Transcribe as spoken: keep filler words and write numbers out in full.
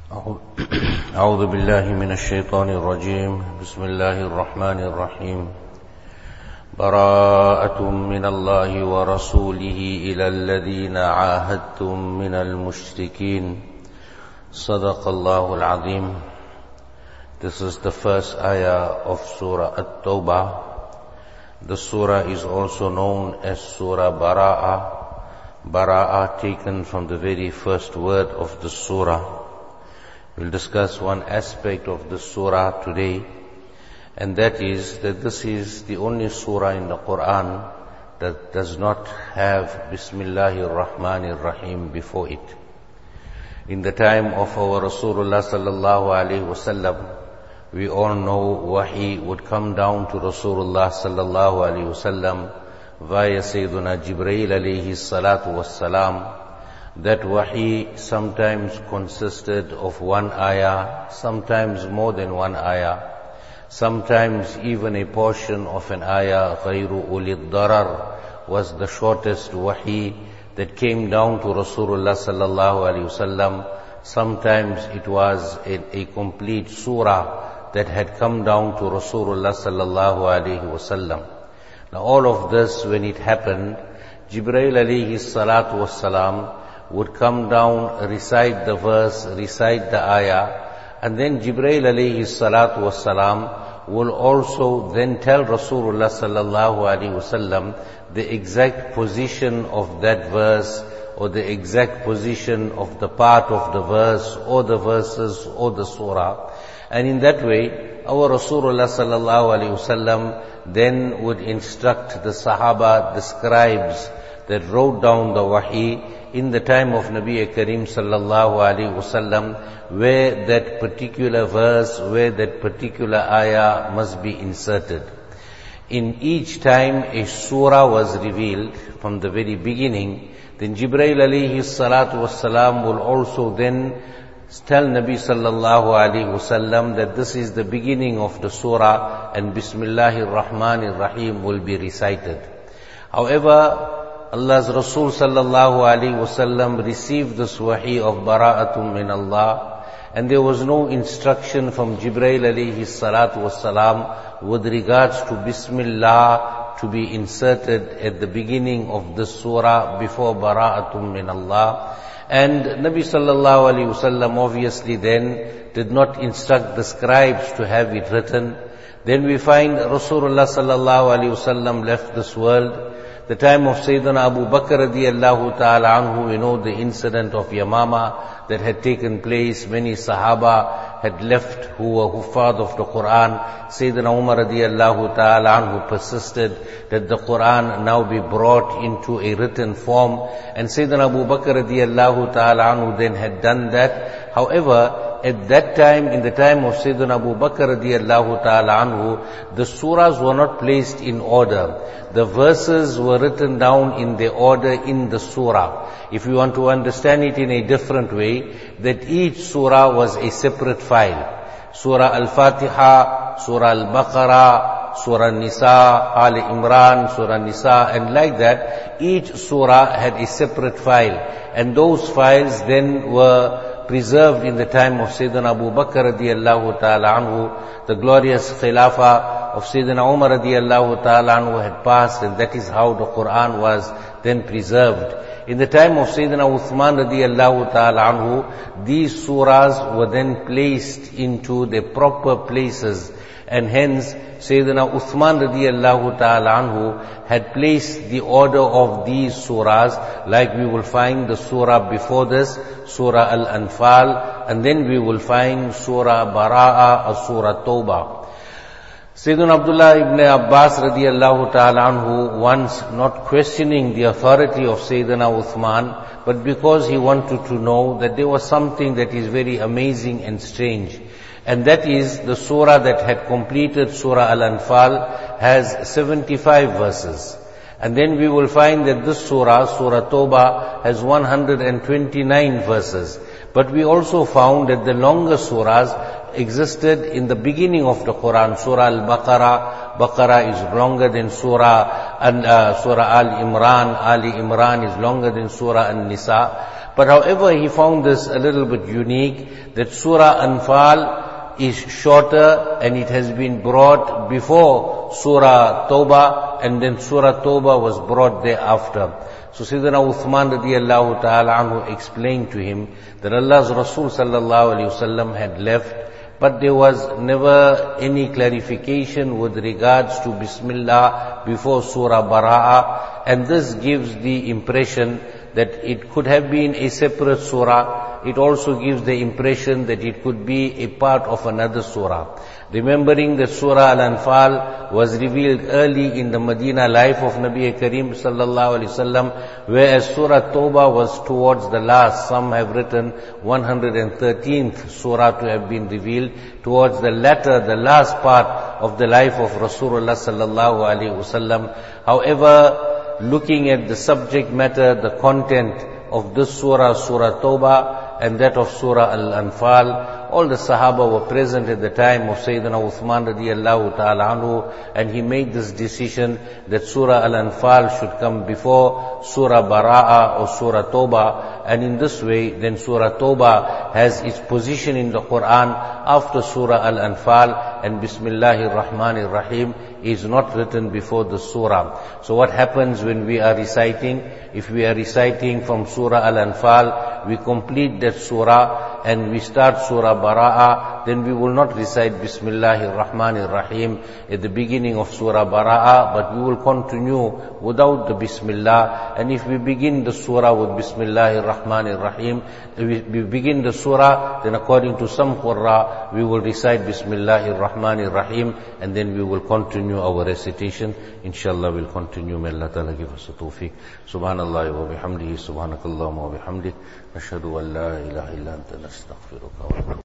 أعوذ بالله من الشيطان الرجيم. بسم الله الرحمن الرحيم. براءة من الله ورسوله إلى الذين عاهدتم من المشركين. صدق الله العظيم. This is the first ayah of Surah At-Tawbah. The surah is also known as Surah Bara'ah. Bara'ah taken from the very first word of the surah. We'll discuss one aspect of the surah today, and that is that this is the only surah in the Quran that does not have Bismillahir Rahmanir Rahim before it. In the time of our Rasulullah sallallahu alaihi wasallam, we all know wahi would come down to Rasulullah sallallahu alaihi wasallam via Sayyiduna Jibreel alayhi salatu wassalam. That wahi sometimes consisted of one ayah, sometimes more than one ayah, sometimes even a portion of an ayah, غَيْرُ أُولِي الضَّرَرِ, was the shortest wahi that came down to Rasulullah sallallahu alaihi wasallam. Sometimes it was a, a complete surah that had come down to Rasulullah sallallahu alaihi wasallam. Now all of this, when it happened, Jibreel alayhi salatu wassalam would come down, recite the verse, recite the ayah, and then Jibreel alayhi salatu wassalam will also then tell Rasulullah sallallahu alaihi wasallam the exact position of that verse, or the exact position of the part of the verse, or the verses, or the surah. And in that way, our Rasulullah sallallahu alaihi wasallam then would instruct the Sahaba, the scribes that wrote down the wahi in the time of Nabi Kareem sallallahu alaihi wasallam, where that particular verse, where that particular ayah must be inserted. In each time a surah was revealed from the very beginning, then Jibreel alayhi salatu wassalam will also then tell Nabi sallallahu alaihi wasallam that this is the beginning of the surah and Bismillahir Rahmanir Rahim will be recited. However, Allah's Rasul sallallahu alaihi wasallam received this wahi of bara'atum min Allah, and there was no instruction from Jibreel alayhi salatu wassalam with regards to Bismillah to be inserted at the beginning of the surah before bara'atum min Allah. And Nabi sallallahu alaihi wasallam obviously then did not instruct the scribes to have it written. Then we find Rasulullah sallallahu alaihi wasallam left this world. The time of Sayyidina Abu Bakr radiyallahu ta'ala anhu, we know the incident of Yamama that had taken place. Many Sahaba had left who were huffaz of the Quran. Sayyidina Umar radiyallahu ta'ala anhu persisted that the Quran now be brought into a written form. And Sayyidina Abu Bakr radiyallahu ta'ala anhu then had done that. However, at that time, in the time of Sayyidina Abu Bakr radiyallahu ta'ala anhu, the surahs were not placed in order. The verses were written down in their order in the surah. If you want to understand it in a different way, that each surah was a separate file. Surah Al-Fatiha, Surah Al-Baqarah, Surah Nisa, Ali Imran, Surah Nisa, and like that, each surah had a separate file. And those files then were preserved in the time of Sayyidina Abu Bakr radiyallahu ta'ala anhu. The glorious Khilafah of Sayyidina Umar radiyallahu ta'ala anhu had passed, and that is how the Quran was then preserved. In the time of Sayyidina Uthman radiyallahu ta'ala anhu, these surahs were then placed into their proper places, and hence Sayyidina Uthman radiyallahu ta'ala anhu had placed the order of these surahs, like we will find the surah before this, Surah Al-Anfal, and then we will find Surah Bara'ah or Surah Tawbah. Sayyidina Abdullah ibn Abbas radiyallahu ta'ala anhu, once not questioning the authority of Sayyidina Uthman, but because he wanted to know that there was something that is very amazing and strange. And that is the surah that had completed Surah Al-Anfal has seventy-five verses. And then we will find that this surah, Surah Tawbah, has one hundred twenty-nine verses. But we also found that the longer surahs existed in the beginning of the Quran. Surah Al-Baqarah, Baqarah is longer than Surah, and uh, Surah Al-Imran, Ali Imran is longer than Surah An-Nisa. But however, he found this a little bit unique, that Surah Anfal is shorter and it has been brought before Surah Tawbah, and then Surah Tawbah was brought thereafter. So Sayyidina Uthman radiyallahu ta'ala anhu explained to him that Allah's Rasul sallallahu alayhi wasallam had left, but there was never any clarification with regards to Bismillah before Surah Bara'ah, and this gives the impression that it could have been a separate surah. It also gives the impression that it could be a part of another surah. Remembering that Surah Al-Anfal was revealed early in the Medina life of Nabi Kareem sallallahu alaihi wasallam, whereas Surah Tawbah was towards the last. Some have written one hundred thirteenth surah to have been revealed, towards the latter, the last part of the life of Rasulullah sallallahu alaihi wasallam. However, looking at the subject matter, the content of this surah, Surah Tawbah, and that of Surah Al-Anfal, all the Sahaba were present at the time of Sayyidina Uthman radiyallahu ta'ala anhu, and he made this decision that Surah Al-Anfal should come before Surah Bara'ah or Surah Tawbah, and in this way, then Surah Tawbah has its position in the Quran after Surah Al-Anfal, and Bismillahir Rahmanir Rahim is not written before the surah. So what happens when we are reciting? If we are reciting from Surah Al-Anfal, we complete that surah and we start Surah Bara'ah, then we will not recite Bismillahir Rahmanir Rahim at the beginning of Surah Bara'ah, but we will continue without the Bismillah. And if we begin the surah with Bismillahir Rahmanir Rahim, we, we begin the surah, then according to some Qurra, we will recite Bismillahir Rahmanir Rahim, and then we will continue our recitation. Inshallah, we'll continue. May Allah Ta'ala give us a tawfiq. Subhanallah wa bihamdihi, subhanakallahumma wa bihamdik, nashhadu an la ilaha illa anta nastaghfiruka